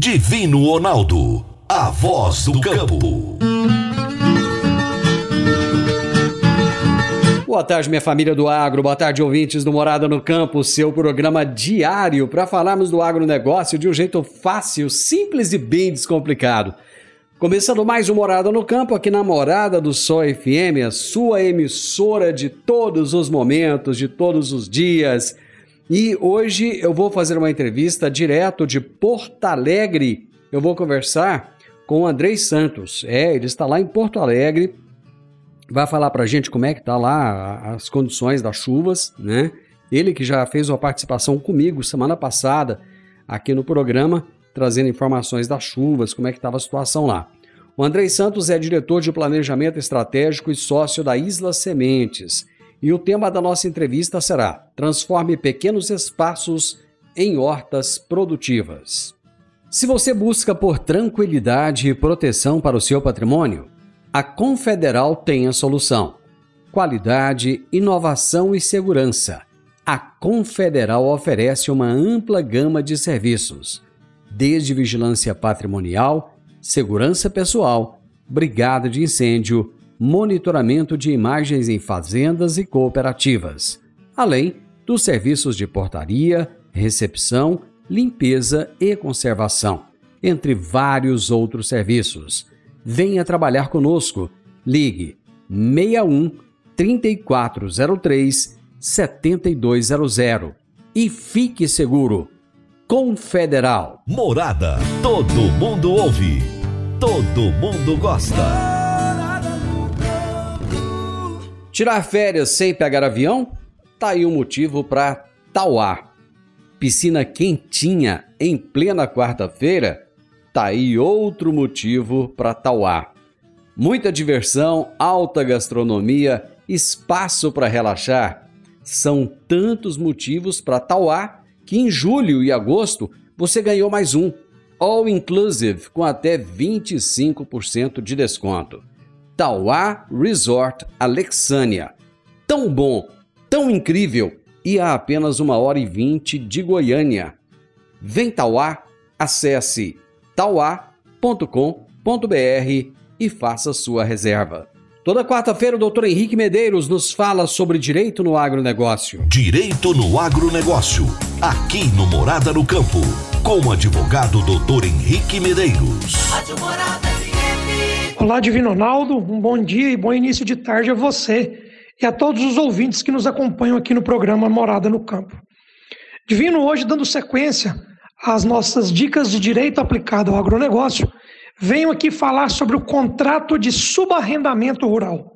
Divino Ronaldo, a voz do campo. Boa tarde, minha família do agro, boa tarde, ouvintes do Morada no Campo, seu programa diário para falarmos do agronegócio de um jeito fácil, simples e bem descomplicado. Começando mais um Morada no Campo aqui na Morada do Sol FM, a sua emissora de todos os momentos, de todos os dias. E hoje eu vou fazer uma entrevista direto de Porto Alegre. Eu vou conversar com o Andrei Santos. Ele está lá em Porto Alegre. Vai falar pra gente como é que tá lá as condições das chuvas, né? Ele que já fez uma participação comigo semana passada aqui no programa, trazendo informações das chuvas, como é que estava a situação lá. O Andrei Santos é diretor de planejamento estratégico e sócio da Isla Sementes. E o tema da nossa entrevista será: transforme pequenos espaços em hortas produtivas. Se você busca por tranquilidade e proteção para o seu patrimônio, a Confederal tem a solução. Qualidade, inovação e segurança. A Confederal oferece uma ampla gama de serviços, desde vigilância patrimonial, segurança pessoal, brigada de incêndio, monitoramento de imagens em fazendas e cooperativas, além dos serviços de portaria, recepção, limpeza e conservação, entre vários outros serviços. Venha trabalhar conosco. Ligue 61 3403 7200 e fique seguro. Confederal. Morada, todo mundo ouve, todo mundo gosta. Tirar férias sem pegar avião? Tá aí um motivo para Tauá. Piscina quentinha em plena quarta-feira? Tá aí outro motivo para Tauá. Muita diversão, alta gastronomia, espaço para relaxar. São tantos motivos para Tauá que em julho e agosto você ganhou mais um. All Inclusive com até 25% de desconto. Tauá Resort Alexânia. Tão bom, tão incrível e a apenas 1h20 de Goiânia. Vem Tauá, acesse tauá.com.br e faça sua reserva. Toda quarta-feira o Dr. Henrique Medeiros nos fala sobre direito no agronegócio. Direito no agronegócio, aqui no Morada no Campo, com o advogado Dr. Henrique Medeiros. Olá, Divino Ronaldo, um bom dia e bom início de tarde a você e a todos os ouvintes que nos acompanham aqui no programa Morada no Campo. Divino, hoje dando sequência às nossas dicas de direito aplicado ao agronegócio, venho aqui falar sobre o contrato de subarrendamento rural.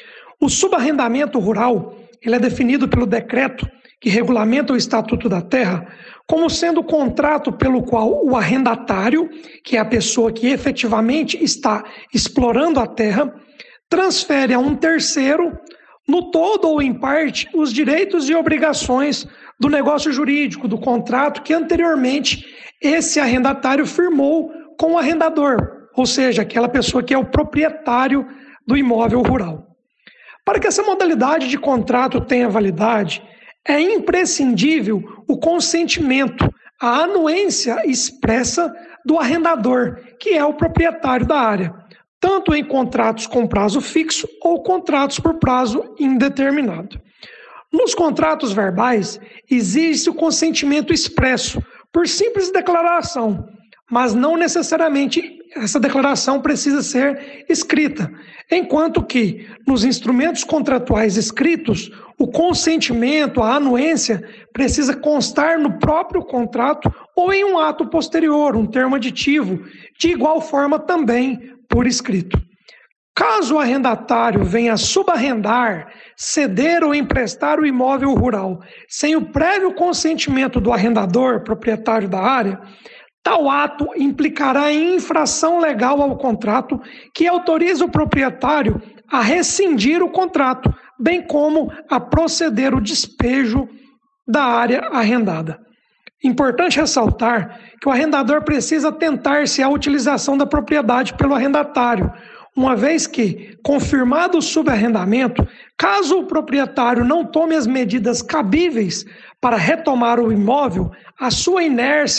O subarrendamento rural ele é definido pelo decreto que regulamenta o Estatuto da Terra como sendo o contrato pelo qual o arrendatário, que é a pessoa que efetivamente está explorando a terra, transfere a um terceiro, no todo ou em parte, os direitos e obrigações do negócio jurídico, do contrato que anteriormente esse arrendatário firmou com o arrendador, ou seja, aquela pessoa que é o proprietário do imóvel rural. Para que essa modalidade de contrato tenha validade, é imprescindível o consentimento, a anuência expressa do arrendador, que é o proprietário da área, tanto em contratos com prazo fixo ou contratos por prazo indeterminado. Nos contratos verbais, existe o consentimento expresso, por simples declaração, mas não necessariamente essa declaração precisa ser escrita, enquanto que, nos instrumentos contratuais escritos, o consentimento, a anuência, precisa constar no próprio contrato ou em um ato posterior, um termo aditivo, de igual forma também por escrito. Caso o arrendatário venha subarrendar, ceder ou emprestar o imóvel rural sem o prévio consentimento do arrendador, proprietário da área, tal ato implicará em infração legal ao contrato que autoriza o proprietário a rescindir o contrato, bem como a proceder o despejo da área arrendada. Importante ressaltar que o arrendador precisa atentar-se à utilização da propriedade pelo arrendatário, uma vez que, confirmado o subarrendamento, caso o proprietário não tome as medidas cabíveis para retomar o imóvel, a sua inércia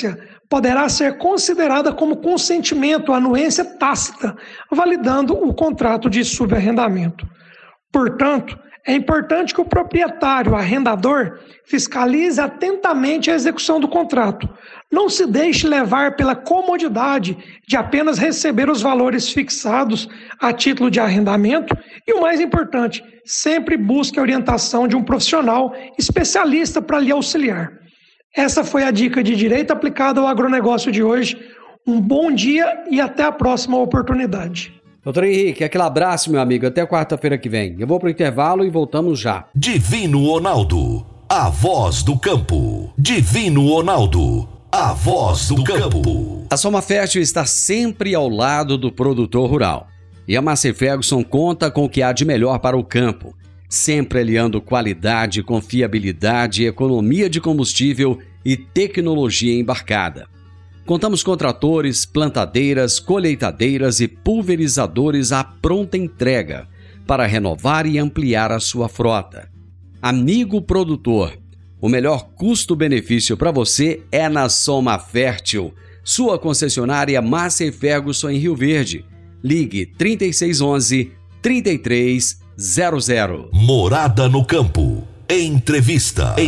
poderá ser considerada como consentimento à anuência tácita, validando o contrato de subarrendamento. Portanto, é importante que o proprietário, arrendador, fiscalize atentamente a execução do contrato. Não se deixe levar pela comodidade de apenas receber os valores fixados a título de arrendamento e, o mais importante, sempre busque a orientação de um profissional especialista para lhe auxiliar. Essa foi a dica de direito aplicado ao agronegócio de hoje. Um bom dia e até a próxima oportunidade. Doutor Henrique, aquele abraço, meu amigo. Até quarta-feira que vem. Eu vou para o intervalo e voltamos já. Divino Ronaldo, a voz do campo. Divino Ronaldo, a voz do campo. A Soma Fértil está sempre ao lado do produtor rural. E a Massey Ferguson conta com o que há de melhor para o campo, sempre aliando qualidade, confiabilidade, economia de combustível e tecnologia embarcada. Contamos com tratores, plantadeiras, colheitadeiras e pulverizadores à pronta entrega para renovar e ampliar a sua frota. Amigo produtor, o melhor custo-benefício para você é na Soma Fértil, sua concessionária Massey Ferguson em Rio Verde. Ligue 3611-3300. Morada no Campo. Entrevista.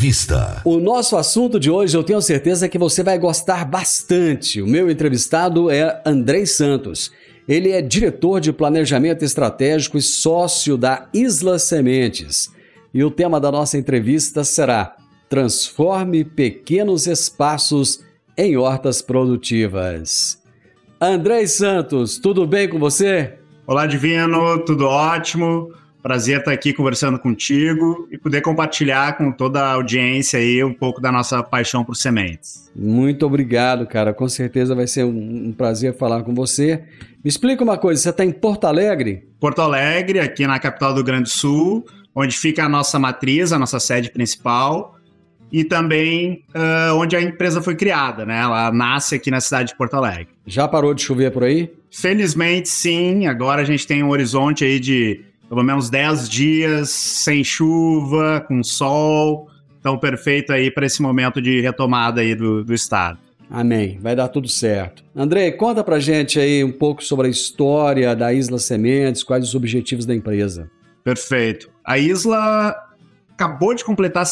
O nosso assunto de hoje eu tenho certeza que você vai gostar bastante. O meu entrevistado é Andrei Santos. Ele é diretor de planejamento estratégico e sócio da Isla Sementes. E o tema da nossa entrevista será: transforme pequenos espaços em hortas produtivas. Andrei Santos, tudo bem com você? Olá, Divino, tudo ótimo. Prazer estar aqui conversando contigo e poder compartilhar com toda a audiência aí um pouco da nossa paixão por sementes. Muito obrigado, cara. Com certeza vai ser um prazer falar com você. Me explica uma coisa, você está em Porto Alegre? Porto Alegre, aqui na capital do Rio Grande do Sul, onde fica a nossa matriz, a nossa sede principal, e também onde a empresa foi criada, né? Ela nasce aqui na cidade de Porto Alegre. Já parou de chover por aí? Felizmente, sim. Agora a gente tem um horizonte aí de pelo menos 10 dias sem chuva, com sol. Então, perfeito aí para esse momento de retomada aí do estado. Amém. Vai dar tudo certo. Andrei, conta pra gente aí um pouco sobre a história da Isla Sementes, quais os objetivos da empresa. Perfeito. A Isla acabou de completar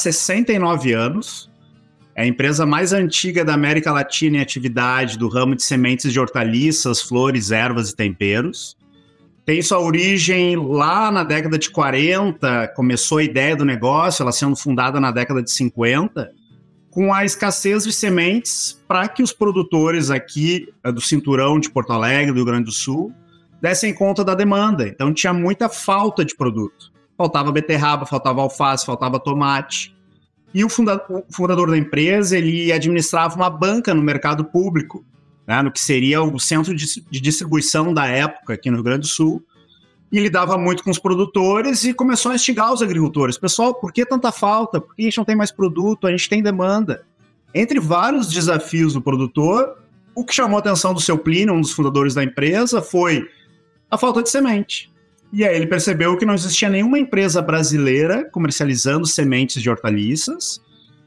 69 anos. É a empresa mais antiga da América Latina em atividade do ramo de sementes de hortaliças, flores, ervas e temperos. Tem sua origem lá na década de 40, começou a ideia do negócio, ela sendo fundada na década de 50, com a escassez de sementes para que os produtores aqui do cinturão de Porto Alegre, do Rio Grande do Sul, dessem conta da demanda. Então tinha muita falta de produto. Faltava beterraba, faltava alface, faltava tomate. E o fundador da empresa, ele administrava uma banca no mercado público, né, no que seria o centro de distribuição da época aqui no Rio Grande do Sul, e lidava muito com os produtores e começou a instigar os agricultores. Pessoal, por que tanta falta? Por que a gente não tem mais produto? A gente tem demanda. Entre vários desafios do produtor, o que chamou a atenção do seu Plínio, um dos fundadores da empresa, foi a falta de semente. E aí ele percebeu que não existia nenhuma empresa brasileira comercializando sementes de hortaliças,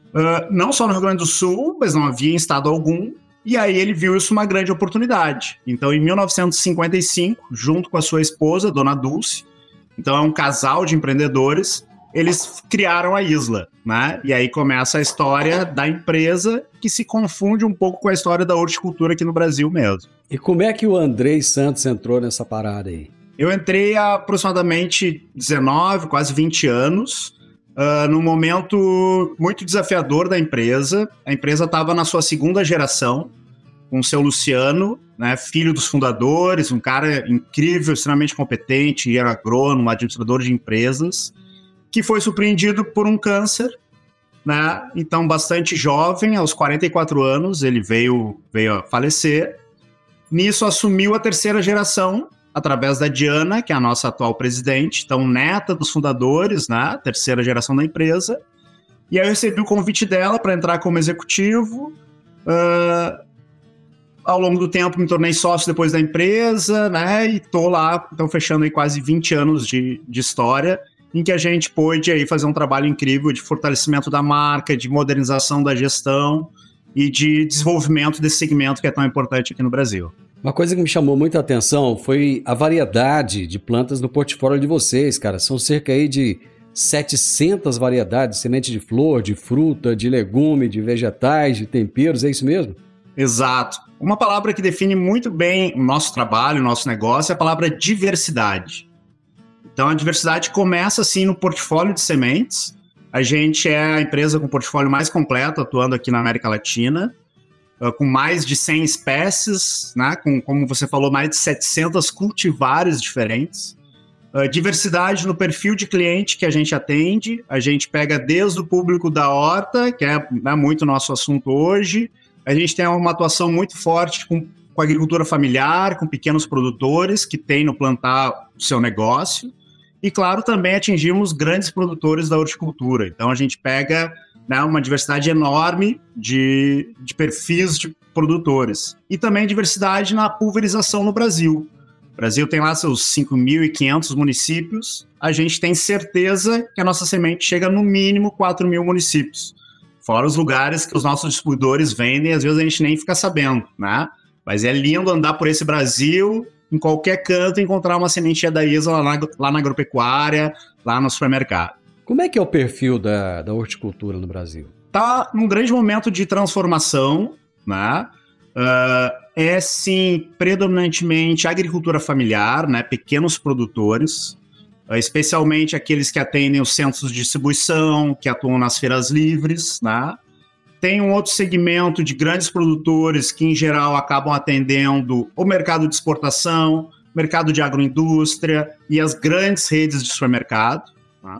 não só no Rio Grande do Sul, mas não havia em estado algum. E aí ele viu isso uma grande oportunidade. Então, em 1955, junto com a sua esposa, Dona Dulce, então é um casal de empreendedores, eles criaram a Isla, né? E aí começa a história da empresa, que se confunde um pouco com a história da horticultura aqui no Brasil mesmo. E como é que o Andrei Santos entrou nessa parada aí? Eu entrei há aproximadamente 19, quase 20 anos, num momento muito desafiador da empresa. A empresa estava na sua segunda geração, com o seu Luciano, né, filho dos fundadores, um cara incrível, extremamente competente, era agrônomo, administrador de empresas, que foi surpreendido por um câncer, né? Então, bastante jovem, aos 44 anos, ele veio a falecer. Nisso, assumiu a terceira geração, através da Diana, que é a nossa atual presidente, então neta dos fundadores, né, terceira geração da empresa. E aí eu recebi o convite dela para entrar como executivo. Ao longo do tempo me tornei sócio depois da empresa, né, e estou lá, então fechando aí quase 20 anos de história, em que a gente pôde aí fazer um trabalho incrível de fortalecimento da marca, de modernização da gestão e de desenvolvimento desse segmento que é tão importante aqui no Brasil. Uma coisa que me chamou muita atenção foi a variedade de plantas no portfólio de vocês, cara. São cerca aí de 700 variedades, semente de flor, de fruta, de legume, de vegetais, de temperos, é isso mesmo? Exato. Uma palavra que define muito bem o nosso trabalho, o nosso negócio, é a palavra diversidade. Então, a diversidade começa, assim, no portfólio de sementes. A gente é a empresa com o portfólio mais completo, atuando aqui na América Latina, com mais de 100 espécies, né? Com, como você falou, mais de 700 cultivares diferentes. Diversidade no perfil de cliente que a gente atende. A gente pega desde o público da horta, que é, né, muito nosso assunto hoje. A gente tem uma atuação muito forte com a agricultura familiar, com pequenos produtores que têm no plantar o seu negócio. E, claro, também atingimos grandes produtores da horticultura. Então, a gente pega, né, uma diversidade enorme de perfis de produtores. E também diversidade na pulverização no Brasil. O Brasil tem lá seus 5.500 municípios. A gente tem certeza que a nossa semente chega no mínimo 4.000 municípios. Fora os lugares que os nossos distribuidores vendem, às vezes a gente nem fica sabendo, né? Mas é lindo andar por esse Brasil, em qualquer canto, e encontrar uma sementinha da Isla lá na agropecuária, lá no supermercado. Como é que é o perfil da horticultura no Brasil? Está num grande momento de transformação, né? É, sim, predominantemente agricultura familiar, né? Pequenos produtores, especialmente aqueles que atendem os centros de distribuição, que atuam nas feiras livres, né? Tem um outro segmento de grandes produtores que, em geral, acabam atendendo o mercado de exportação, mercado de agroindústria e as grandes redes de supermercado. Né?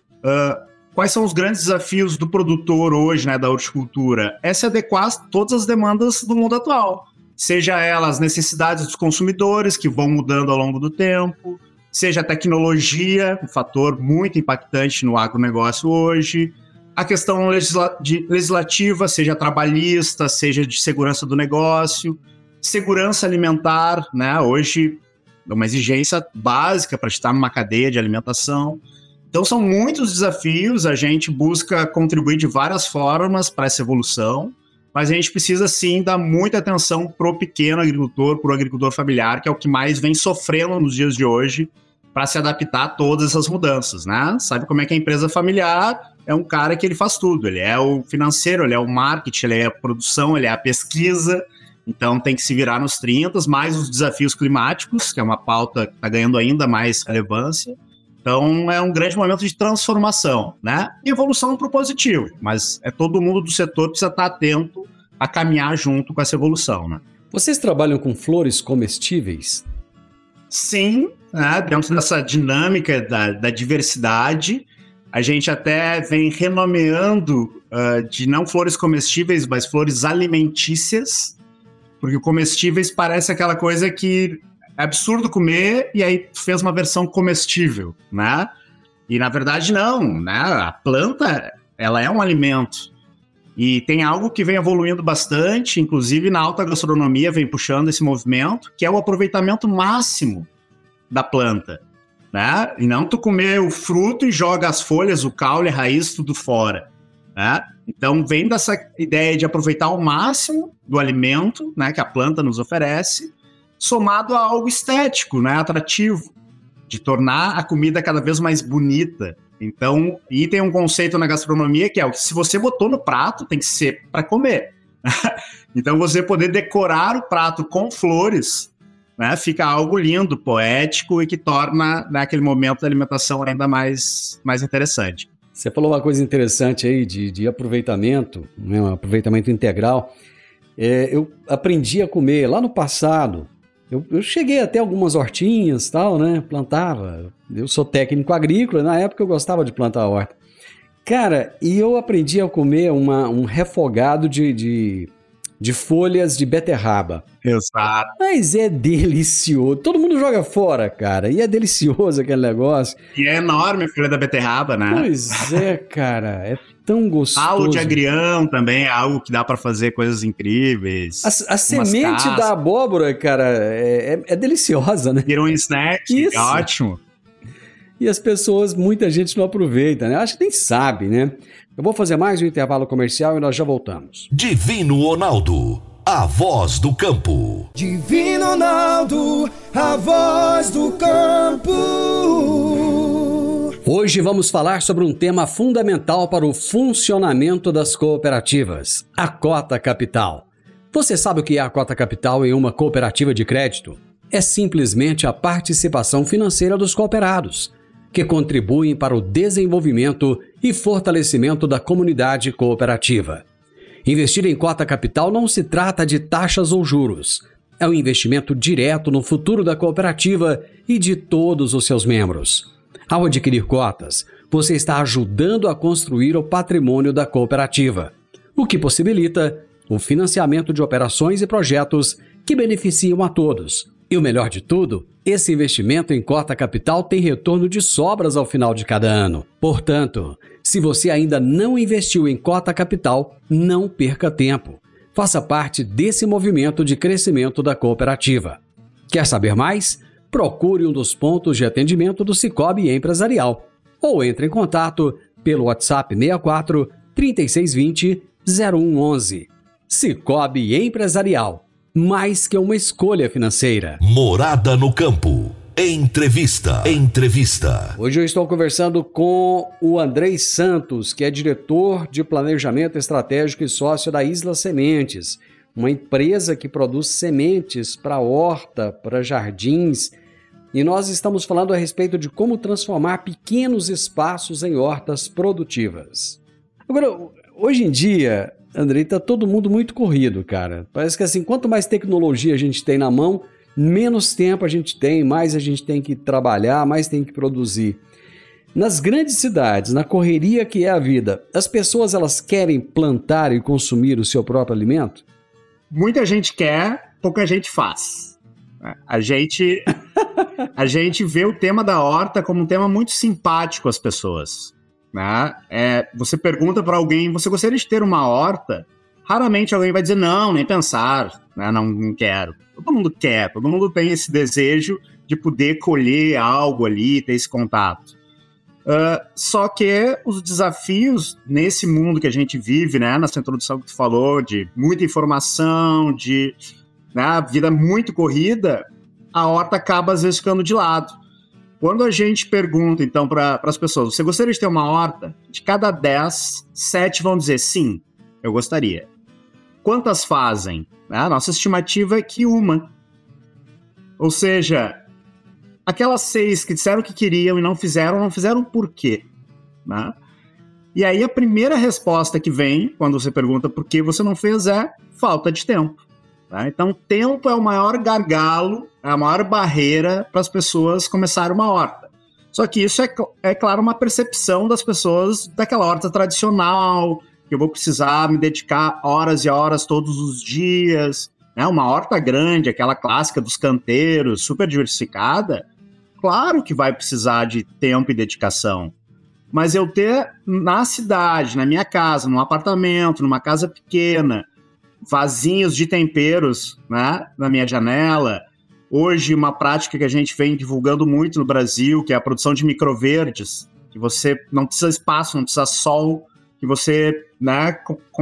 Quais são os grandes desafios do produtor hoje, né, da horticultura? É se adequar a todas as demandas do mundo atual. Seja elas as necessidades dos consumidores, que vão mudando ao longo do tempo, seja a tecnologia, um fator muito impactante no agronegócio hoje, a questão legislativa, seja trabalhista, seja de segurança do negócio, segurança alimentar, né? Hoje é uma exigência básica para estar numa cadeia de alimentação. Então são muitos desafios, a gente busca contribuir de várias formas para essa evolução, mas a gente precisa sim dar muita atenção para o pequeno agricultor, para o agricultor familiar, que é o que mais vem sofrendo nos dias de hoje para se adaptar a todas essas mudanças, né? Sabe como é que a empresa familiar é um cara que ele faz tudo, ele é o financeiro, ele é o marketing, ele é a produção, ele é a pesquisa, então tem que se virar nos 30, mais os desafios climáticos, que é uma pauta que está ganhando ainda mais relevância. Então é um grande momento de transformação, né? E evolução para o positivo, mas todo mundo do setor precisa estar atento a caminhar junto com essa evolução, né? Vocês trabalham com flores comestíveis? Sim, né? Dentro dessa dinâmica da diversidade, a gente até vem renomeando de não flores comestíveis, mas flores alimentícias, porque comestíveis parece aquela coisa que é absurdo comer e aí fez uma versão comestível, né? E na verdade não, né? A planta, ela é um alimento. E tem algo que vem evoluindo bastante, inclusive na alta gastronomia vem puxando esse movimento, que é o aproveitamento máximo da planta, né? E não tu comer o fruto e joga as folhas, o caule, a raiz, tudo fora, né? Então vem dessa ideia de aproveitar o máximo do alimento, né, que a planta nos oferece, somado a algo estético, né, atrativo, de tornar a comida cada vez mais bonita. Então, e tem um conceito na gastronomia que é o que se você botou no prato, tem que ser para comer. Então, você poder decorar o prato com flores, né, fica algo lindo, poético e que torna, né, aquele momento da alimentação ainda mais interessante. Você falou uma coisa interessante aí de aproveitamento, né, um aproveitamento integral. Eu aprendi a comer lá no passado. Eu cheguei até algumas hortinhas e tal, né? Plantava. Eu sou técnico agrícola, na época eu gostava de plantar horta. Cara, e eu aprendi a comer um refogado de folhas de beterraba. Exato. Mas é delicioso. Todo mundo joga fora, cara. E é delicioso aquele negócio. E é enorme a folha da beterraba, né? Pois é, cara. É tão gostoso. Talo de agrião também é algo que dá pra fazer coisas incríveis. A semente da abóbora, cara, é deliciosa, né? Virou um snack, é ótimo. e as pessoas, muita gente não aproveita, né? Acho que nem sabe, né? Eu vou fazer mais um intervalo comercial e nós já voltamos. Divino Ronaldo, a voz do campo. Divino Ronaldo, a voz do campo. Hoje vamos falar sobre um tema fundamental para o funcionamento das cooperativas, a cota capital. Você sabe o que é a cota capital em uma cooperativa de crédito? É simplesmente a participação financeira dos cooperados, que contribuem para o desenvolvimento e fortalecimento da comunidade cooperativa. Investir em cota capital não se trata de taxas ou juros. É um investimento direto no futuro da cooperativa e de todos os seus membros. Ao adquirir cotas, você está ajudando a construir o patrimônio da cooperativa, o que possibilita o financiamento de operações e projetos que beneficiam a todos. E o melhor de tudo, esse investimento em cota capital tem retorno de sobras ao final de cada ano. Portanto, se você ainda não investiu em cota capital, não perca tempo. Faça parte desse movimento de crescimento da cooperativa. Quer saber mais? Procure um dos pontos de atendimento do Sicoob Empresarial ou entre em contato pelo WhatsApp 64 3620 0111. Sicoob Empresarial, mais que uma escolha financeira. Morada no campo. Entrevista. Hoje eu estou conversando com o Andrei Santos, que é diretor de planejamento estratégico e sócio da Isla Sementes, uma empresa que produz sementes para horta, para jardins. E nós estamos falando a respeito de como transformar pequenos espaços em hortas produtivas. Agora, hoje em dia, Andrei, tá todo mundo muito corrido, cara. Parece que assim, quanto mais tecnologia a gente tem na mão, menos tempo a gente tem, mais a gente tem que trabalhar, mais tem que produzir. Nas grandes cidades, na correria que é a vida, as pessoas elas querem plantar e consumir o seu próprio alimento? Muita gente quer, pouca gente faz. A gente vê o tema da horta como um tema muito simpático às pessoas. Né? Você pergunta para alguém, você gostaria de ter uma horta? Raramente alguém vai dizer, não, nem pensar, né? Não quero. Todo mundo quer, todo mundo tem esse desejo de poder colher algo ali, ter esse contato. Só que os desafios nesse mundo que a gente vive, né, nessa introdução que tu falou, de muita informação, de vida muito corrida, a horta acaba às vezes ficando de lado. Quando a gente pergunta, então, para as pessoas, você gostaria de ter uma horta? De cada 10, 7 vão dizer sim, eu gostaria. Quantas fazem? A nossa estimativa é que uma. Ou seja, aquelas 6 que disseram que queriam e não fizeram por quê? Né? E aí a primeira resposta que vem, quando você pergunta por que você não fez, é falta de tempo. Tá? Então, tempo é o maior gargalo, é a maior barreira para as pessoas começarem uma horta. Só que isso é claro, uma percepção das pessoas daquela horta tradicional, que eu vou precisar me dedicar horas e horas todos os dias. Né? Uma horta grande, aquela clássica dos canteiros, super diversificada, claro que vai precisar de tempo e dedicação. Mas eu ter na cidade, na minha casa, num apartamento, numa casa pequena, vasinhos de temperos, né, na minha janela. Hoje, uma prática que a gente vem divulgando muito no Brasil, que é a produção de microverdes, que você não precisa espaço, não precisa sol, que você, né,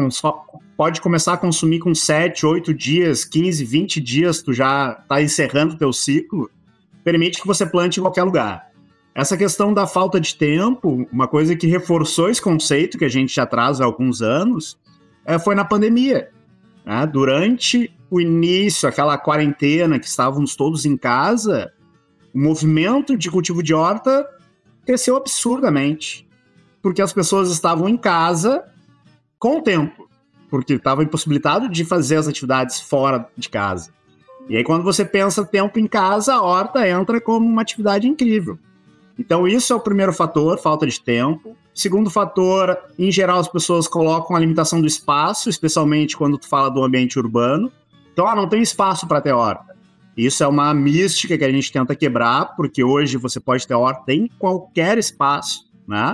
pode começar a consumir com 7, 8 dias, 15, 20 dias, tu já está encerrando o teu ciclo, permite que você plante em qualquer lugar. Essa questão da falta de tempo, uma coisa que reforçou esse conceito que a gente já traz há alguns anos, foi na pandemia. Né? Durante o início, aquela quarentena que estávamos todos em casa, o movimento de cultivo de horta cresceu absurdamente, porque as pessoas estavam em casa com o tempo, porque estavam impossibilitados de fazer as atividades fora de casa. E aí, quando você pensa tempo em casa, a horta entra como uma atividade incrível. Então, isso é o primeiro fator, falta de tempo. Segundo fator, em geral, as pessoas colocam a limitação do espaço, especialmente quando tu fala do ambiente urbano. Então, não tem espaço para ter horta. Isso é uma mística que a gente tenta quebrar, porque hoje você pode ter horta em qualquer espaço, né?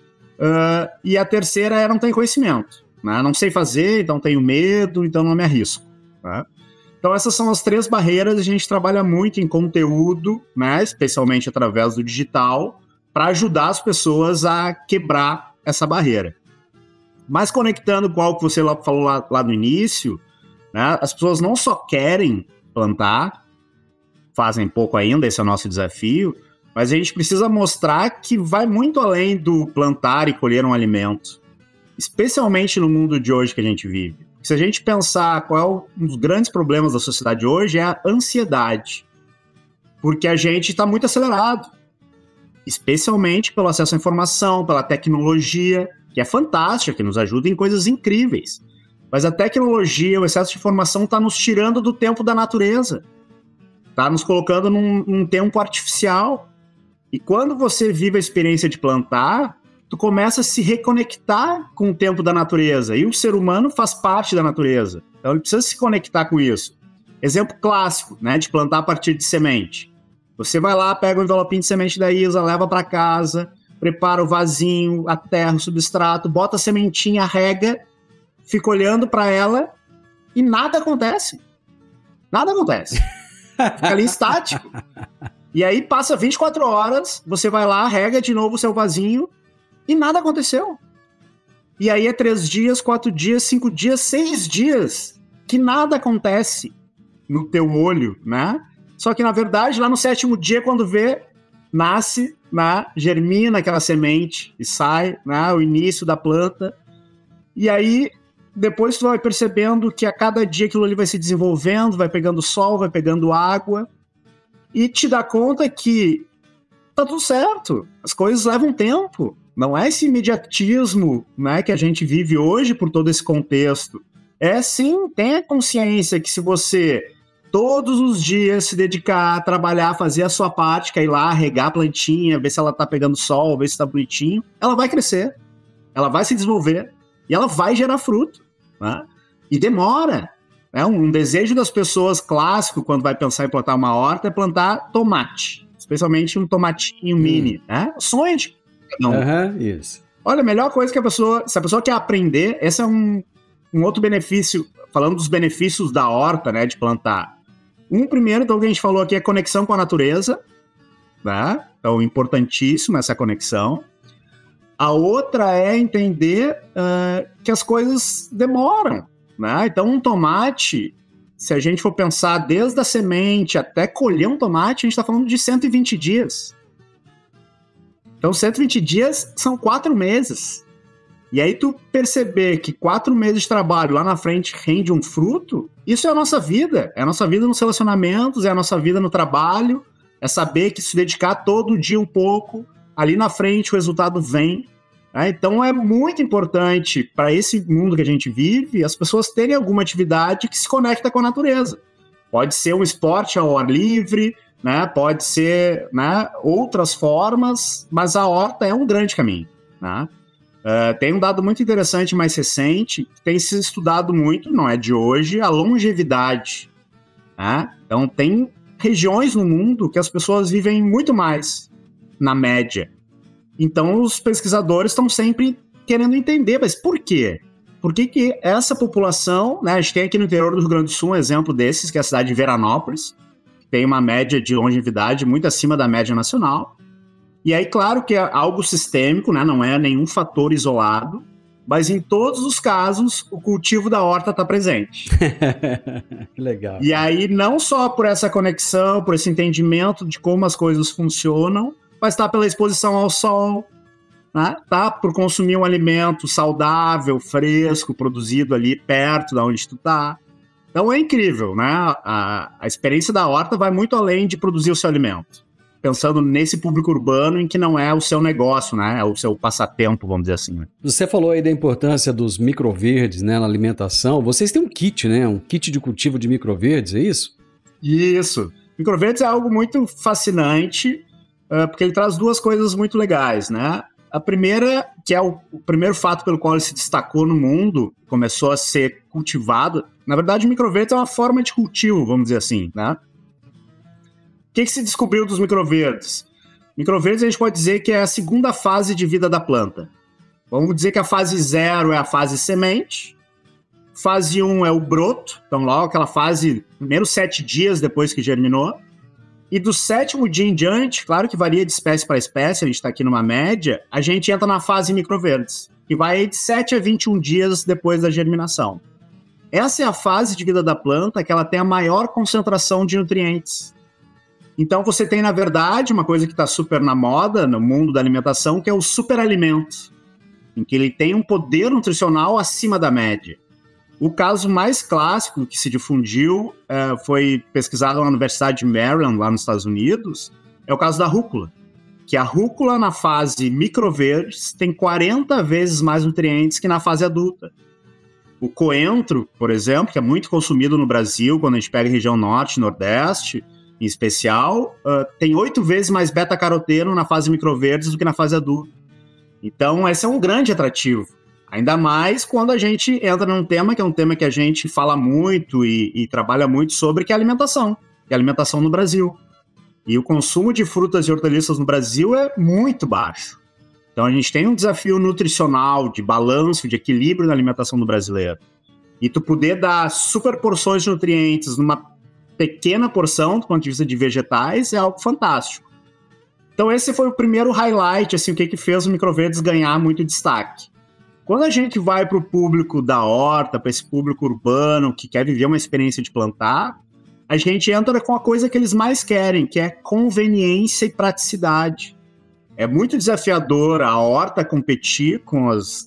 E a terceira é não tem conhecimento. Né? Não sei fazer, então tenho medo, então não me arrisco. Né? Então essas são as 3 barreiras. A gente trabalha muito em conteúdo, né? Especialmente através do digital, para ajudar as pessoas a quebrar essa barreira. Mas conectando com algo que você falou lá no início, né, as pessoas não só querem plantar, fazem pouco ainda, esse é o nosso desafio, mas a gente precisa mostrar que vai muito além do plantar e colher um alimento, especialmente no mundo de hoje que a gente vive. Se a gente pensar qual é um dos grandes problemas da sociedade hoje, é a ansiedade, porque a gente está muito acelerado, especialmente pelo acesso à informação, pela tecnologia, que é fantástica, que nos ajuda em coisas incríveis. Mas a tecnologia, o excesso de informação está nos tirando do tempo da natureza. Está nos colocando num tempo artificial. E quando você vive a experiência de plantar, tu começa a se reconectar com o tempo da natureza. E o ser humano faz parte da natureza. Então ele precisa se conectar com isso. Exemplo clássico, né, de plantar a partir de semente. Você vai lá, pega o envelopinho de semente da Isa, leva para casa, prepara o vasinho, a terra, o substrato, bota a sementinha, rega, fica olhando para ela e nada acontece. Nada acontece. Fica ali estático. E aí passa 24 horas, você vai lá, rega de novo o seu vasinho e nada aconteceu. E aí é 3 dias, 4 dias, 5 dias, 6 dias que nada acontece no teu olho, né? Só que, na verdade, lá no 7º dia, quando vê, nasce, né, germina aquela semente e sai, né, o início da planta. E aí, depois tu vai percebendo que a cada dia aquilo ali vai se desenvolvendo, vai pegando sol, vai pegando água, e te dá conta que tá tudo certo, as coisas levam tempo. Não é esse imediatismo, né, que a gente vive hoje por todo esse contexto. É sim, tenha consciência que se você todos os dias se dedicar a trabalhar, fazer a sua parte, que é ir lá, regar a plantinha, ver se ela tá pegando sol, ver se tá bonitinho, ela vai crescer, ela vai se desenvolver e ela vai gerar fruto, né? E demora. Né? Um desejo das pessoas clássico quando vai pensar em plantar uma horta é plantar tomate, especialmente um tomatinho mini, né? Sonho de não. Isso. Olha, a melhor coisa que se a pessoa quer aprender, esse é um outro benefício, falando dos benefícios da horta, né, de plantar. Primeiro, então, que a gente falou aqui é conexão com a natureza, né? Então, importantíssimo essa conexão. A outra é entender que as coisas demoram, né? Então, um tomate, se a gente for pensar desde a semente até colher um tomate, a gente está falando de 120 dias. Então, 120 dias são 4 meses. E aí tu perceber que 4 meses de trabalho lá na frente rende um fruto, isso é a nossa vida. É a nossa vida nos relacionamentos, é a nossa vida no trabalho, é saber que se dedicar todo dia um pouco, ali na frente o resultado vem. Né? Então é muito importante para esse mundo que a gente vive, as pessoas terem alguma atividade que se conecta com a natureza. Pode ser um esporte ao ar livre, né? Pode ser, né, outras formas, mas a horta é um grande caminho, né? Tem um dado muito interessante mais recente, que tem se estudado muito, não é de hoje, a longevidade. Né? Então, tem regiões no mundo que as pessoas vivem muito mais, na média. Então, os pesquisadores estão sempre querendo entender, mas por quê? Por que essa população, né, a gente tem aqui no interior do Rio Grande do Sul um exemplo desses, que é a cidade de Veranópolis, que tem uma média de longevidade muito acima da média nacional. E aí, claro que é algo sistêmico, né? Não é nenhum fator isolado, mas em todos os casos, o cultivo da horta está presente. Que legal. E aí, não só por essa conexão, por esse entendimento de como as coisas funcionam, mas tá pela exposição ao sol, né? Tá por consumir um alimento saudável, fresco, produzido ali perto de onde tu tá. Então é incrível, né? A experiência da horta vai muito além de produzir o seu alimento. Pensando nesse público urbano em que não é o seu negócio, né? É o seu passatempo, vamos dizer assim. Né? Você falou aí da importância dos microverdes, né, na alimentação. Vocês têm um kit, né? Um kit de cultivo de microverdes, é isso? Isso. Microverdes é algo muito fascinante, porque ele traz 2 coisas muito legais, né? A primeira, que é o primeiro fato pelo qual ele se destacou no mundo, começou a ser cultivado. Na verdade, o microverdes é uma forma de cultivo, vamos dizer assim, né? O que se descobriu dos microverdes? Microverdes a gente pode dizer que é a segunda fase de vida da planta. Vamos dizer que a fase 0 é a fase semente, fase 1 é o broto, então logo aquela fase, primeiros 7 dias depois que germinou, E do 7º dia em diante, claro que varia de espécie para espécie, a gente está aqui numa média, a gente entra na fase microverdes, que vai de 7 a 21 dias depois da germinação. Essa é a fase de vida da planta que ela tem a maior concentração de nutrientes. Então você tem, na verdade, uma coisa que está super na moda no mundo da alimentação, que é o superalimento, em que ele tem um poder nutricional acima da média. O caso mais clássico que se difundiu foi pesquisado na Universidade de Maryland, lá nos Estados Unidos, é o caso da rúcula. Que a rúcula, na fase microverdes, tem 40 vezes mais nutrientes que na fase adulta. O coentro, por exemplo, que é muito consumido no Brasil, quando a gente pega a região norte e nordeste, em especial, tem 8 vezes mais beta-caroteno na fase microverdes do que na fase adulta. Então, esse é um grande atrativo. Ainda mais quando a gente entra num tema que é um tema que a gente fala muito e trabalha muito sobre, que é a alimentação. Que é a alimentação no Brasil. E o consumo de frutas e hortaliças no Brasil é muito baixo. Então a gente tem um desafio nutricional, de balanço, de equilíbrio na alimentação do brasileiro. E tu poder dar super porções de nutrientes numa pequena porção, do ponto de vista de vegetais, é algo fantástico. Então esse foi o primeiro highlight, assim, o que fez o microverdes ganhar muito destaque. Quando a gente vai para o público da horta, para esse público urbano que quer viver uma experiência de plantar, a gente entra com a coisa que eles mais querem, que é conveniência e praticidade. É muito desafiador a horta competir com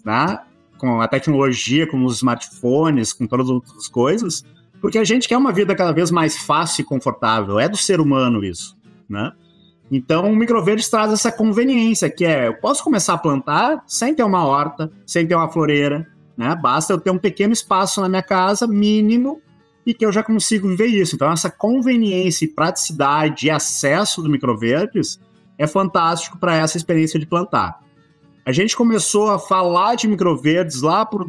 a tecnologia, com os smartphones, com todas as outras coisas, porque a gente quer uma vida cada vez mais fácil e confortável. É do ser humano isso, né? Então, o microverdes traz essa conveniência, que é, eu posso começar a plantar sem ter uma horta, sem ter uma floreira, né? Basta eu ter um pequeno espaço na minha casa, mínimo, e que eu já consigo viver isso. Então, essa conveniência e praticidade e acesso do microverdes é fantástico para essa experiência de plantar. A gente começou a falar de microverdes lá por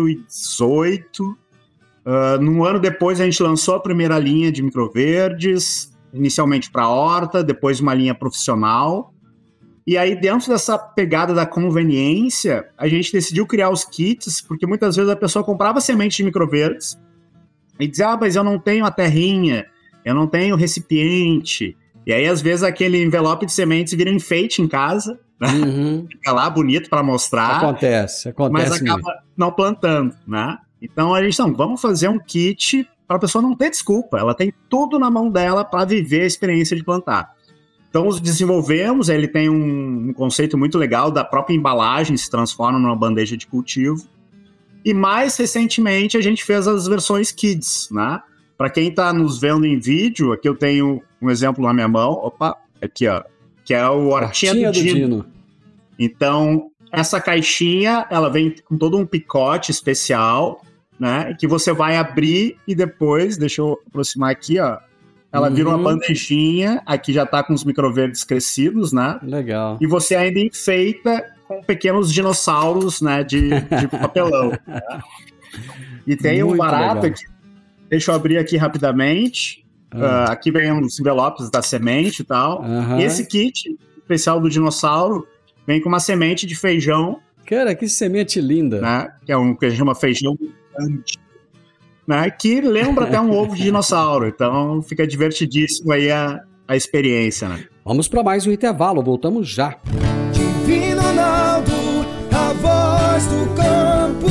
2018. Num ano depois, a gente lançou a primeira linha de microverdes, inicialmente para a horta, depois uma linha profissional. E aí, dentro dessa pegada da conveniência, a gente decidiu criar os kits, porque muitas vezes a pessoa comprava semente de microverdes e dizia, mas eu não tenho a terrinha, eu não tenho recipiente. E aí, às vezes, aquele envelope de sementes vira enfeite em casa, né? Fica lá bonito para mostrar. Acontece mas acaba não plantando, né? Então, a gente, vamos fazer um kit para a pessoa não ter desculpa. Ela tem tudo na mão dela para viver a experiência de plantar. Então, os desenvolvemos, ele tem um conceito muito legal da própria embalagem, se transforma numa bandeja de cultivo. E mais recentemente, a gente fez as versões Kids, né? Para quem está nos vendo em vídeo, aqui eu tenho um exemplo na minha mão. Opa, aqui, ó. Que é o Hortinha do Dino. Então, essa caixinha, ela vem com todo um picote especial, né? Que você vai abrir e depois, deixa eu aproximar aqui, ó. Ela vira uma bandejinha, aqui já tá com os microverdes crescidos, né? Legal. E você ainda enfeita com pequenos dinossauros, né, de papelão. Né? E tem um barato aqui, deixa eu abrir aqui rapidamente. Aqui vem os envelopes da semente e tal. E esse kit especial do dinossauro vem com uma semente de feijão. Cara, que semente linda. Né? Que é que a gente chama feijão gigante. Né, que lembra até um ovo de dinossauro. Então fica divertidíssimo aí a experiência, né? Vamos para mais um intervalo, voltamos já. Divino Ronaldo, a voz do campo.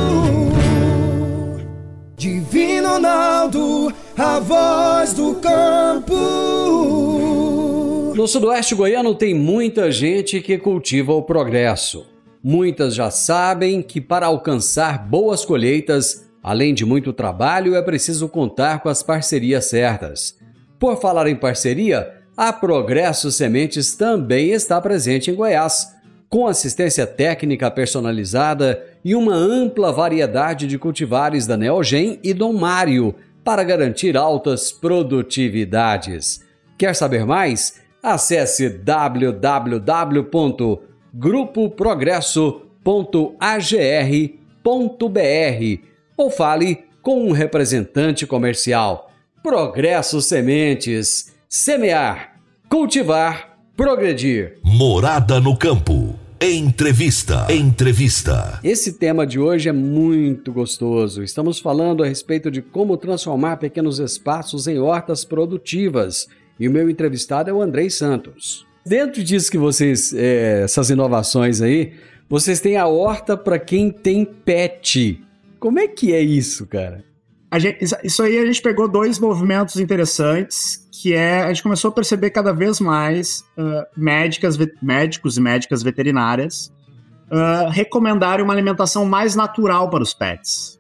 Divino Ronaldo, a voz do campo. No sudoeste goiano tem muita gente que cultiva o progresso. Muitas já sabem que para alcançar boas colheitas, além de muito trabalho, é preciso contar com as parcerias certas. Por falar em parceria, a Progresso Sementes também está presente em Goiás, com assistência técnica personalizada e uma ampla variedade de cultivares da Neogen e Dom Mário para garantir altas produtividades. Quer saber mais? Acesse www.grupoprogresso.agr.br ou fale com um representante comercial. Progresso Sementes. Semear, cultivar, progredir. Morada no Campo. Entrevista. Esse tema de hoje é muito gostoso. Estamos falando a respeito de como transformar pequenos espaços em hortas produtivas. E o meu entrevistado é o Andrei Santos. Dentro disso que vocês, essas inovações aí, vocês têm a horta para quem tem pet. Como é que é isso, cara? Isso aí a gente pegou 2 movimentos interessantes, que a gente começou a perceber cada vez mais médicos e médicas veterinárias recomendarem uma alimentação mais natural para os pets.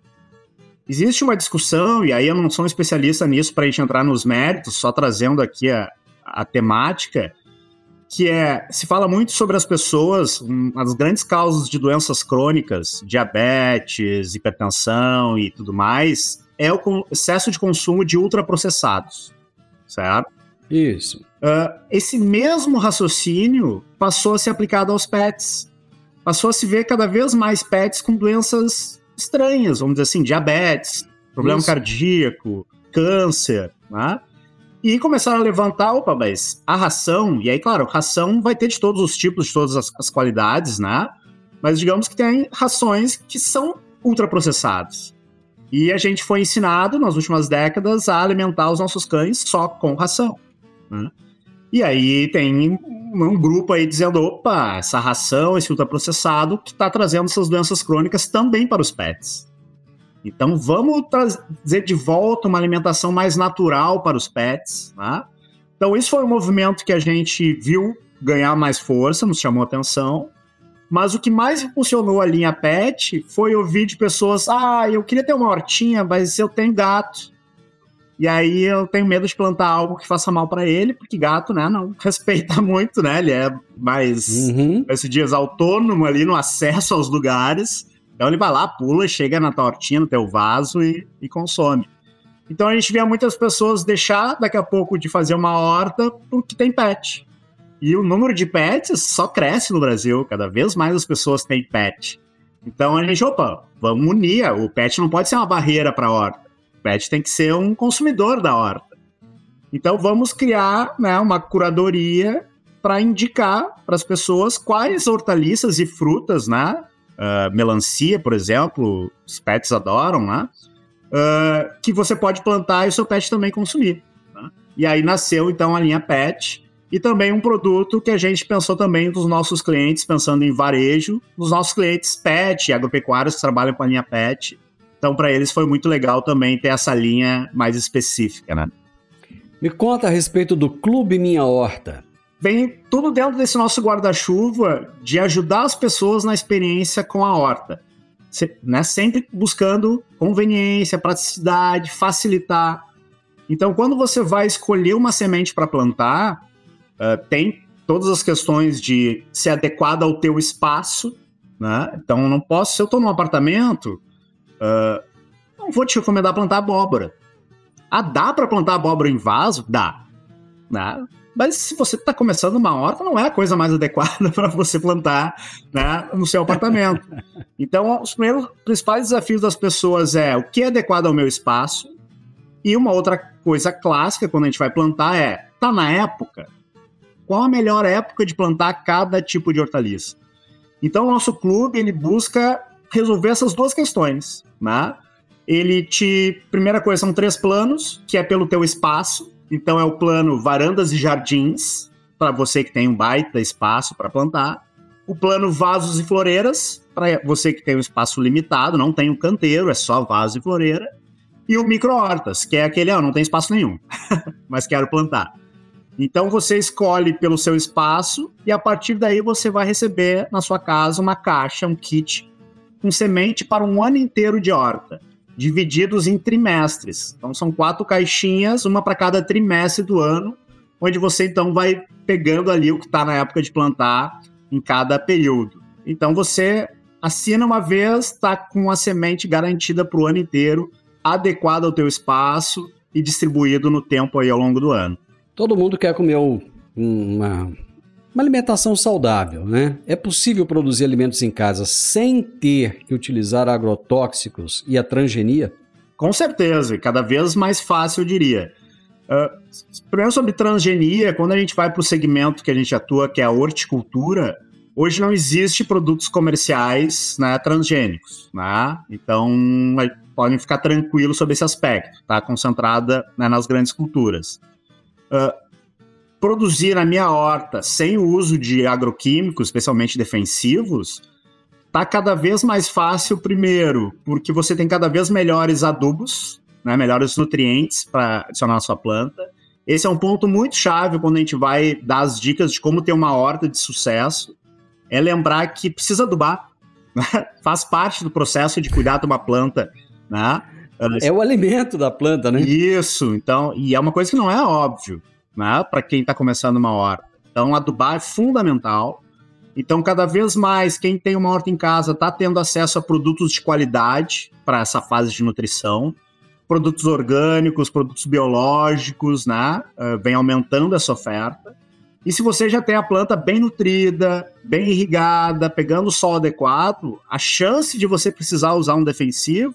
Existe uma discussão, e aí eu não sou um especialista nisso para a gente entrar nos méritos, só trazendo aqui a temática, que se fala muito sobre as pessoas, as grandes causas de doenças crônicas, diabetes, hipertensão e tudo mais, é o excesso de consumo de ultraprocessados, certo? Isso. Esse mesmo raciocínio passou a ser aplicado aos pets. Passou a se ver cada vez mais pets com doenças estranhas, vamos dizer assim, diabetes, problema cardíaco, câncer, né? E começaram a levantar, mas a ração, e aí, claro, ração vai ter de todos os tipos, de todas as qualidades, né? Mas digamos que tem rações que são ultraprocessadas. E a gente foi ensinado, nas últimas décadas, a alimentar os nossos cães só com ração, né? E aí tem um grupo aí dizendo, opa, essa ração, esse ultraprocessado, que está trazendo essas doenças crônicas também para os pets. Então vamos trazer de volta uma alimentação mais natural para os pets, né? Então isso foi um movimento que a gente viu ganhar mais força, nos chamou a atenção, mas o que mais impulsionou a linha pet foi ouvir de pessoas, eu queria ter uma hortinha, mas eu tenho gato, e aí eu tenho medo de plantar algo que faça mal para ele, porque gato, né, não respeita muito, né, ele é mais, esses dias, autônomo ali no acesso aos lugares. Então ele vai lá, pula, chega na tua hortinha, no teu vaso e consome. Então a gente vê muitas pessoas deixar daqui a pouco de fazer uma horta porque tem pet. E o número de pets só cresce no Brasil, cada vez mais as pessoas têm pet. Então a gente, vamos unir, o pet não pode ser uma barreira para a horta. O pet tem que ser um consumidor da horta. Então vamos criar, né, uma curadoria para indicar para as pessoas quais hortaliças e frutas, né? Melancia, por exemplo, os pets adoram, né? Que você pode plantar e o seu pet também consumir, né? E aí nasceu, então, a linha Pet, e também um produto que a gente pensou também dos nossos clientes, pensando em varejo, dos nossos clientes pet, agropecuários que trabalham com a linha Pet. Então, para eles foi muito legal também ter essa linha mais específica, né? Me conta a respeito do Clube Minha Horta. Vem tudo dentro desse nosso guarda-chuva de ajudar as pessoas na experiência com a horta, né? Sempre buscando conveniência, praticidade, facilitar. Então, quando você vai escolher uma semente para plantar, tem todas as questões de ser adequada ao teu espaço, né? Então, não posso, se eu estou num apartamento, não vou te recomendar plantar abóbora. Dá para plantar abóbora em vaso? Dá, né? Mas se você está começando uma horta, não é a coisa mais adequada para você plantar, né, no seu apartamento. Então, os principais desafios das pessoas o que é adequado ao meu espaço, e uma outra coisa clássica quando a gente vai plantar tá na época? Qual a melhor época de plantar cada tipo de hortaliça? Então, o nosso clube, ele busca resolver essas 2 questões, né? Primeira coisa, são 3 planos, que é pelo teu espaço. Então é o plano varandas e jardins, para você que tem um baita espaço para plantar. O plano vasos e floreiras, para você que tem um espaço limitado, não tem um canteiro, é só vaso e floreira. E o micro-hortas, que é aquele, não tem espaço nenhum, mas quero plantar. Então você escolhe pelo seu espaço e a partir daí você vai receber na sua casa uma caixa, um kit, com semente para um ano inteiro de horta, divididos em trimestres. Então são 4 caixinhas, uma para cada trimestre do ano, onde você então vai pegando ali o que está na época de plantar em cada período. Então você assina uma vez, está com a semente garantida para o ano inteiro, adequada ao teu espaço e distribuído no tempo aí ao longo do ano. Todo mundo quer comer uma alimentação saudável, né? É possível produzir alimentos em casa sem ter que utilizar agrotóxicos e a transgenia? Com certeza, e cada vez mais fácil, eu diria. Primeiro sobre transgenia, quando a gente vai para o segmento que a gente atua, que é a horticultura, hoje não existe produtos comerciais, né, transgênicos, né? Então podem ficar tranquilos sobre esse aspecto, tá? Concentrada, né, nas grandes culturas. produzir na minha horta sem o uso de agroquímicos, especialmente defensivos, está cada vez mais fácil, primeiro, porque você tem cada vez melhores adubos, né, melhores nutrientes para adicionar na sua planta. Esse é um ponto muito chave quando a gente vai dar as dicas de como ter uma horta de sucesso, é lembrar que precisa adubar, né? Faz parte do processo de cuidar de uma planta, né? É o alimento da planta, né? Isso, então, e é uma coisa que não é óbvio, né, para quem está começando uma horta. Então, adubar é fundamental. Então, cada vez mais, quem tem uma horta em casa está tendo acesso a produtos de qualidade para essa fase de nutrição, produtos orgânicos, produtos biológicos, né, vem aumentando essa oferta. E se você já tem a planta bem nutrida, bem irrigada, pegando o sol adequado, a chance de você precisar usar um defensivo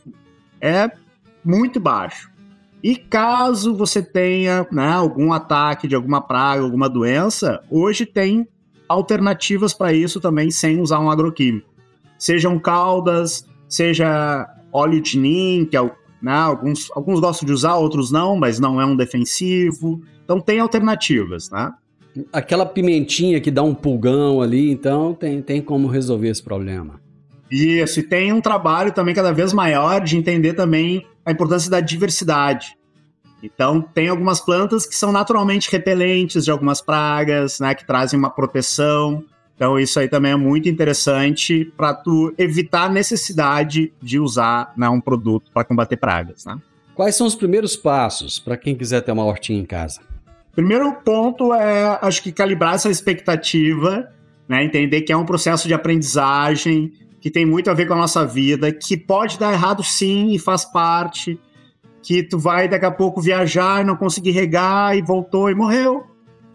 é muito baixo. E caso você tenha, né, algum ataque de alguma praga, alguma doença, hoje tem alternativas para isso também sem usar um agroquímico. Sejam caldas, seja óleo de nim, que é, né, alguns gostam de usar, outros não, mas não é um defensivo. Então tem alternativas, né? Aquela pimentinha que dá um pulgão ali, então tem como resolver esse problema. Isso, e tem um trabalho também cada vez maior de entender também a importância da diversidade. Então, tem algumas plantas que são naturalmente repelentes de algumas pragas, né, que trazem uma proteção. Então, isso aí também é muito interessante para tu evitar a necessidade de usar, né, um produto para combater pragas, né? Quais são os primeiros passos para quem quiser ter uma hortinha em casa? Primeiro ponto é, acho que calibrar essa expectativa, né, entender que é um processo de aprendizagem, que tem muito a ver com a nossa vida, que pode dar errado sim e faz parte, que tu vai daqui a pouco viajar e não conseguir regar e voltou e morreu.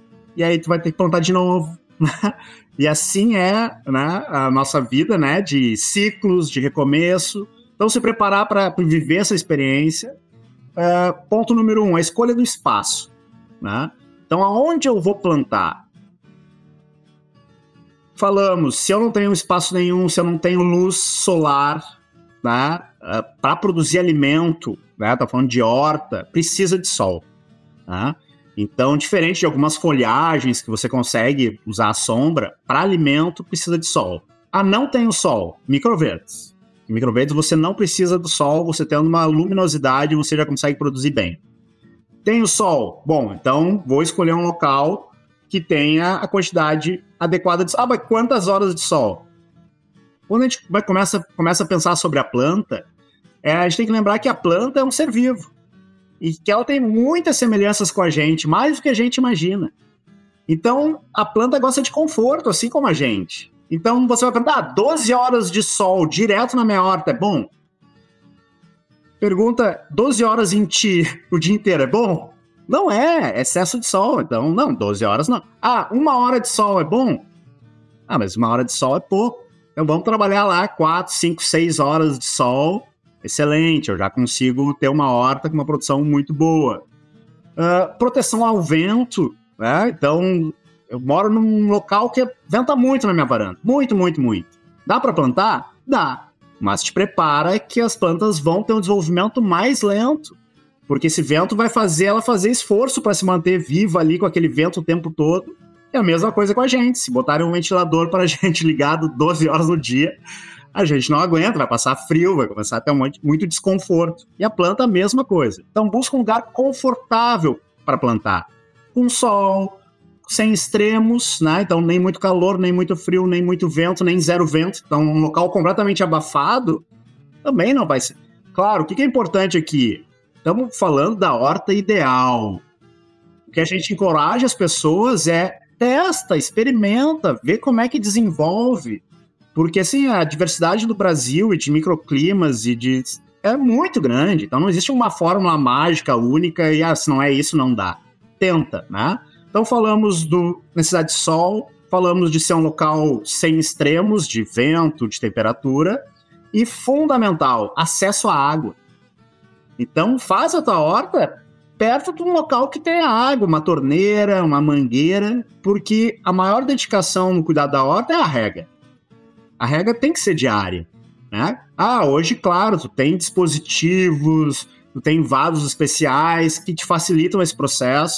E aí tu vai ter que plantar de novo. E assim é, né, a nossa vida, né, de ciclos, de recomeço. Então se preparar para viver essa experiência. Ponto número 1, a escolha do espaço, né? Então aonde eu vou plantar? Falamos, se eu não tenho espaço nenhum, se eu não tenho luz solar, né, para produzir alimento, né, tá falando de horta, precisa de sol, né? Então, diferente de algumas folhagens que você consegue usar a sombra, para alimento precisa de sol. Não tem o sol, microverdes. Em microverdes você não precisa do sol, você tendo uma luminosidade, você já consegue produzir bem. Tem o sol? Bom, então vou escolher um local que tenha a quantidade adequada de sol. Mas quantas horas de sol? Quando a gente começa a pensar sobre a planta, a gente tem que lembrar que a planta é um ser vivo e que ela tem muitas semelhanças com a gente, mais do que a gente imagina. Então, a planta gosta de conforto, assim como a gente. Então, você vai perguntar, 12 horas de sol direto na minha horta é bom? Pergunta, 12 horas em ti o dia inteiro é bom? Não é excesso de sol, então não, 12 horas não. 1 hora de sol é bom? Mas 1 hora de sol é pouco. Então vamos trabalhar lá 4, 5, 6 horas de sol. Excelente, eu já consigo ter uma horta com uma produção muito boa. Proteção ao vento, né? Então eu moro num local que venta muito na minha varanda. Muito, muito, muito. Dá para plantar? Dá. Mas te prepara que as plantas vão ter um desenvolvimento mais lento. Porque esse vento vai fazer ela fazer esforço para se manter viva ali com aquele vento o tempo todo. É a mesma coisa com a gente. Se botarem um ventilador para a gente ligado 12 horas no dia, a gente não aguenta, vai passar frio, vai começar a ter muito desconforto. E a planta a mesma coisa. Então busca um lugar confortável para plantar. Com sol, sem extremos, né? Então nem muito calor, nem muito frio, nem muito vento, nem zero vento. Então um local completamente abafado também não vai ser. Claro, o que é importante aqui? Estamos falando da horta ideal. O que a gente encoraja as pessoas é testa, experimenta, vê como é que desenvolve. Porque assim, a diversidade do Brasil e de microclimas é muito grande. Então não existe uma fórmula mágica única e se não é isso, não dá. Tenta, né? Então falamos do necessidade de sol, falamos de ser um local sem extremos de vento, de temperatura e fundamental, acesso à água. Então faz a tua horta perto de um local que tenha água, uma torneira, uma mangueira, porque a maior dedicação no cuidado da horta é a rega. A rega tem que ser diária, né? Hoje, claro, tu tem dispositivos, tu tem vasos especiais que te facilitam esse processo,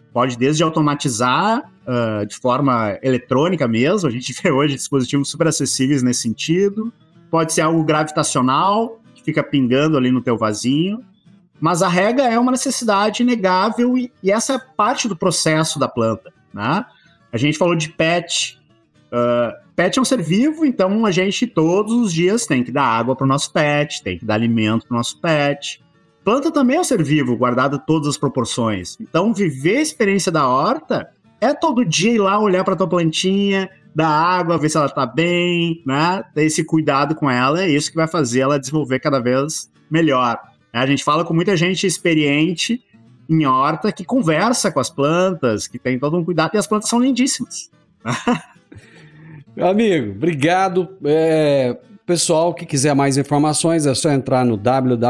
Pode desde automatizar de forma eletrônica mesmo, a gente vê hoje dispositivos super acessíveis nesse sentido. Pode ser algo gravitacional, que fica pingando ali no teu vasinho. Mas a rega é uma necessidade inegável e essa é parte do processo da planta, né? A gente falou de PET. PET é um ser vivo, então a gente todos os dias tem que dar água para o nosso PET, tem que dar alimento para o nosso PET. Planta também é um ser vivo, guardado todas as proporções. Então, viver a experiência da horta é todo dia ir lá olhar para tua plantinha, dar água, ver se ela está bem, né? Ter esse cuidado com ela, é isso que vai fazer ela desenvolver cada vez melhor. A gente fala com muita gente experiente em horta que conversa com as plantas, que tem todo um cuidado, e as plantas são lindíssimas. Meu amigo, obrigado. Pessoal que quiser mais informações é só entrar no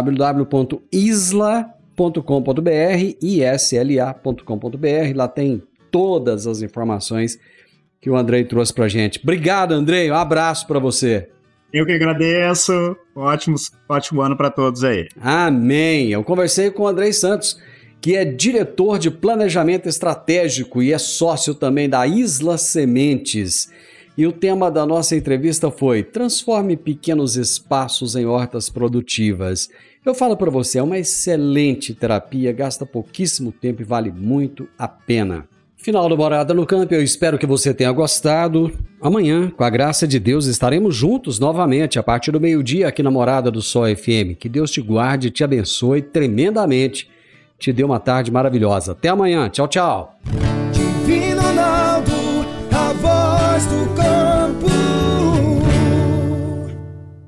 www.isla.com.br, isla.com.br, lá tem todas as informações que o Andrei trouxe pra gente. Obrigado, Andrei, um abraço para você. Eu que agradeço, ótimo ano para todos aí. Amém. Eu conversei com o Andrei Santos, que é diretor de planejamento estratégico e é sócio também da Isla Sementes. E o tema da nossa entrevista foi Transforme pequenos espaços em hortas produtivas. Eu falo para você, é uma excelente terapia, gasta pouquíssimo tempo e vale muito a pena. Final do Morada no Campo, eu espero que você tenha gostado. Amanhã, com a graça de Deus, estaremos juntos novamente a partir do meio-dia aqui na Morada do Sol FM. Que Deus te guarde e te abençoe tremendamente. Te dê uma tarde maravilhosa. Até amanhã. Tchau, tchau.